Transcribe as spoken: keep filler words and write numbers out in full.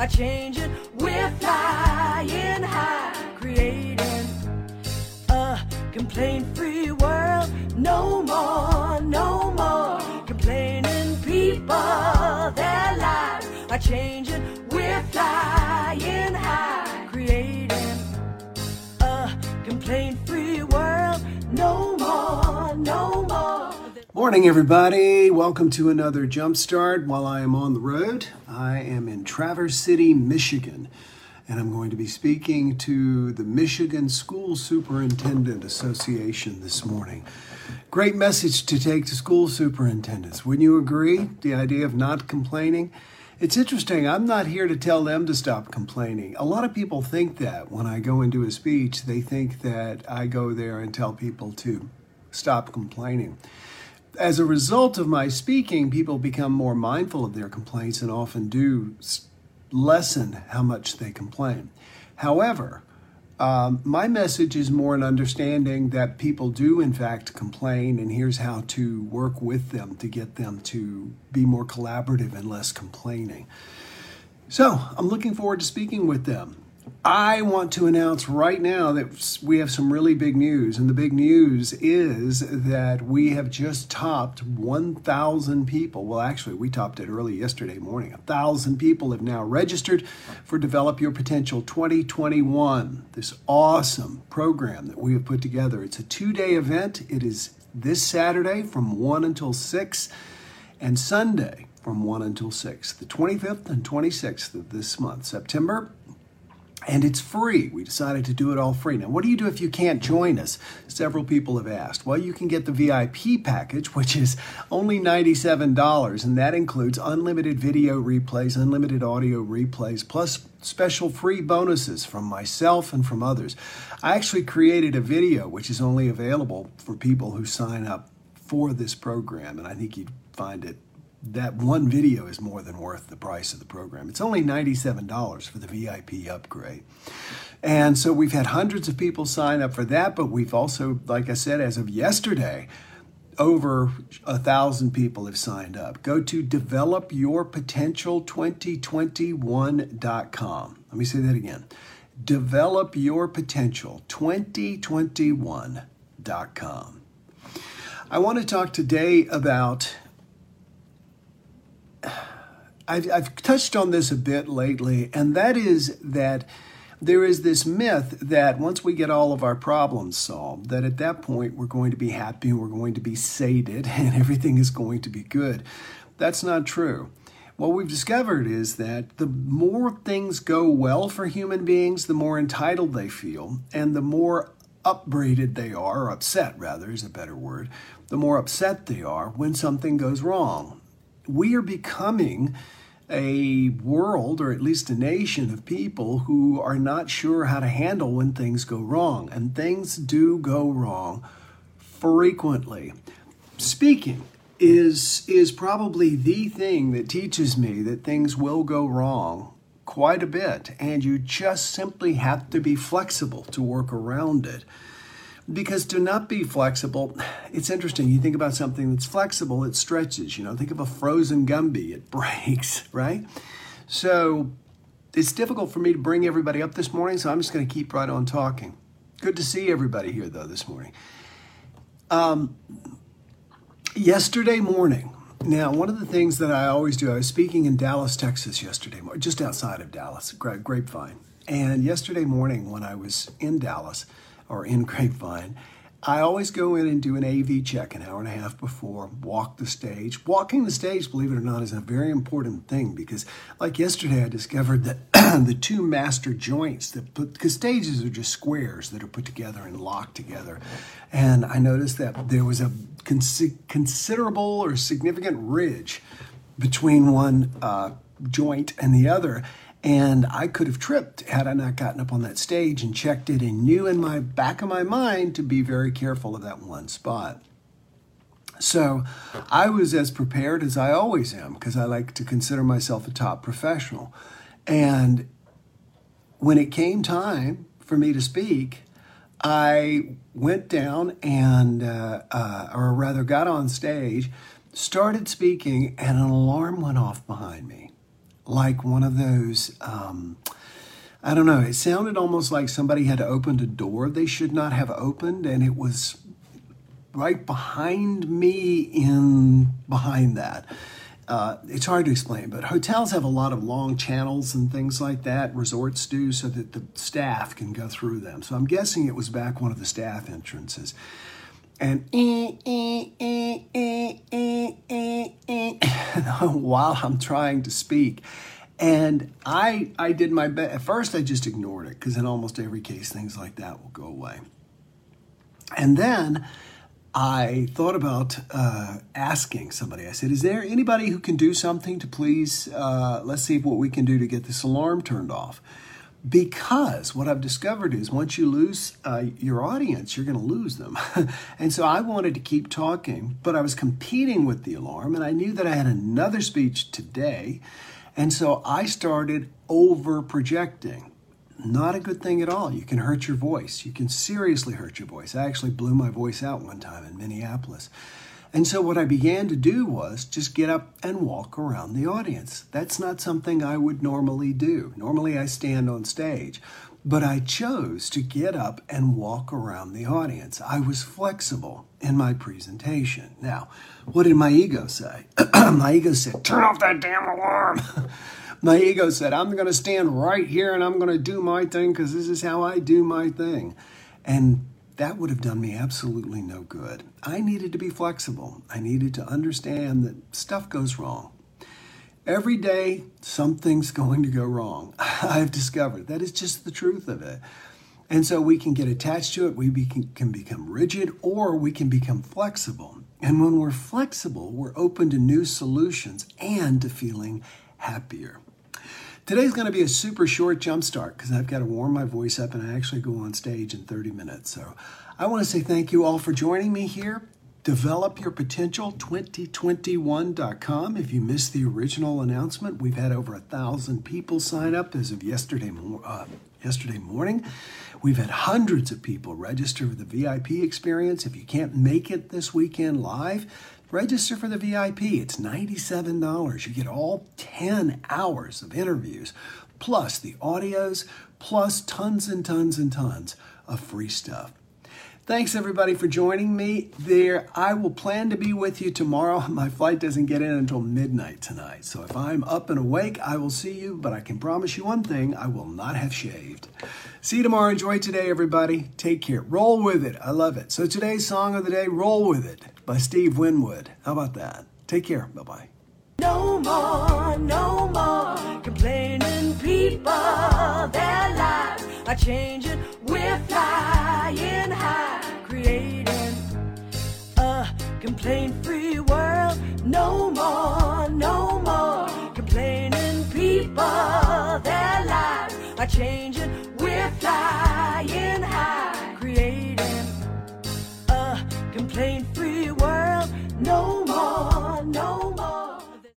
changing. We're flying high, creating a complaint-free world. No more, no more complaining. People, their lives are changing. We're flying high, creating a complaint-free world. No more, no more. Morning, everybody. Welcome to another Jumpstart. While I am on the road, I am in Traverse City, Michigan, and I'm going to be speaking to the Michigan School Superintendent Association this morning. Great message to take to school superintendents. Wouldn't you agree? The idea of not complaining. It's interesting. I'm not here to tell them to stop complaining. A lot of people think that when I go into a speech, they think that I go there and tell people to stop complaining. As a result of my speaking, people become more mindful of their complaints and often do lessen how much they complain. However, um, my message is more an understanding that people do in fact complain, and here's how to work with them to get them to be more collaborative and less complaining. So I'm looking forward to speaking with them. I want to announce right now that we have some really big news, and the big news is that we have just topped one thousand people. Well, actually, we topped it early yesterday morning. one thousand people have now registered for Develop Your Potential twenty twenty-one, this awesome program that we have put together. It's a two-day event. It is this Saturday from one until six, and Sunday from one until six, the twenty-fifth and twenty-sixth of this month, September. And it's free. We decided to do it all free. Now, what do you do if you can't join us? Several people have asked. Well, you can get the V I P package, which is only ninety-seven dollars, and that includes unlimited video replays, unlimited audio replays, plus special free bonuses from myself and from others. I actually created a video, which is only available for people who sign up for this program, and I think you'd find it that one video is more than worth the price of the program. It's only ninety-seven dollars for the V I P upgrade. And so we've had hundreds of people sign up for that, but we've also, like I said, as of yesterday, over a thousand people have signed up. Go to develop your potential twenty twenty-one dot com. Let me say that again. develop your potential twenty twenty-one dot com. I want to talk today about I've, I've touched on this a bit lately, and that is that there is this myth that once we get all of our problems solved, that at that point we're going to be happy and we're going to be sated and everything is going to be good. That's not true. What we've discovered is that the more things go well for human beings, the more entitled they feel, and the more upbraided they are, or upset rather is a better word, the more upset they are when something goes wrong. We are becoming a world, or at least a nation, of people who are not sure how to handle when things go wrong. And things do go wrong frequently. Speaking is, is probably the thing that teaches me that things will go wrong quite a bit. And you just simply have to be flexible to work around it. Because to not be flexible, it's interesting. You think about something that's flexible, it stretches. You know, think of a frozen Gumby, it breaks, right? So it's difficult for me to bring everybody up this morning, so I'm just going to keep right on talking. Good to see everybody here, though, this morning. Um, yesterday morning, now, one of the things that I always do, I was speaking in Dallas, Texas yesterday, just outside of Dallas, Grapevine. And yesterday morning when I was in Dallas, or in Grapevine, I always go in and do an A V check an hour and a half before, walk the stage. Walking the stage, believe it or not, is a very important thing because, like yesterday, I discovered that the two master joints, that put, because stages are just squares that are put together and locked together. And I noticed that there was a cons- considerable or significant ridge between one uh, joint and the other. And I could have tripped had I not gotten up on that stage and checked it and knew in my back of my mind to be very careful of that one spot. So I was as prepared as I always am because I like to consider myself a top professional. And when it came time for me to speak, I went down and, uh, uh, or rather got on stage, started speaking, and an alarm went off behind me. like one of those, um, I don't know, it sounded almost like somebody had opened a door they should not have opened, and it was right behind me in behind that. Uh, it's hard to explain, but hotels have a lot of long channels and things like that, resorts do, so that the staff can go through them. So I'm guessing it was back one of the staff entrances. And eh, eh, eh, eh, eh, eh, eh, while I'm trying to speak. And I I did my best. At first, I just ignored it, because in almost every case, things like that will go away. And then I thought about uh, asking somebody. I said, is there anybody who can do something to please, uh, let's see what we can do to get this alarm turned off. Because what I've discovered is once you lose uh, your audience, you're going to lose them. And so I wanted to keep talking, but I was competing with the alarm, and I knew that I had another speech today. And so I started over projecting. Not a good thing at all. You can hurt your voice. You can seriously hurt your voice. I actually blew my voice out one time in Minneapolis. And so what I began to do was just get up and walk around the audience. That's not something I would normally do. Normally I stand on stage, but I chose to get up and walk around the audience. I was flexible in my presentation. Now, what did my ego say? My ego said, turn off that damn alarm. My ego said, I'm going to stand right here and I'm going to do my thing because this is how I do my thing. And that would have done me absolutely no good. I needed to be flexible. I needed to understand that stuff goes wrong. Every day, something's going to go wrong. I've discovered that is just the truth of it. And so we can get attached to it. We be, can become rigid, or we can become flexible. And when we're flexible, we're open to new solutions and to feeling happier. Today's going to be a super short jump start because I've got to warm my voice up and I actually go on stage in thirty minutes. So I want to say thank you all for joining me here. develop your potential twenty twenty-one dot com. If you missed the original announcement, we've had over a thousand people sign up as of yesterday, uh, yesterday morning. We've had hundreds of people register for the V I P experience. If you can't make it this weekend live, register for the V I P. It's ninety-seven dollars. You get all ten hours of interviews, plus the audios, plus tons and tons and tons of free stuff. Thanks, everybody, for joining me there. I will plan to be with you tomorrow. My flight doesn't get in until midnight tonight. So if I'm up and awake, I will see you. But I can promise you one thing, I will not have shaved. See you tomorrow. Enjoy today, everybody. Take care. Roll with it. I love it. So today's song of the day, Roll With It by Steve Winwood. How about that? Take care. Bye-bye. No more, no more complaining people. Their lives are changing. We're flying high, creating a complaint-free world. No more, no more complaining people. Their lives are changing.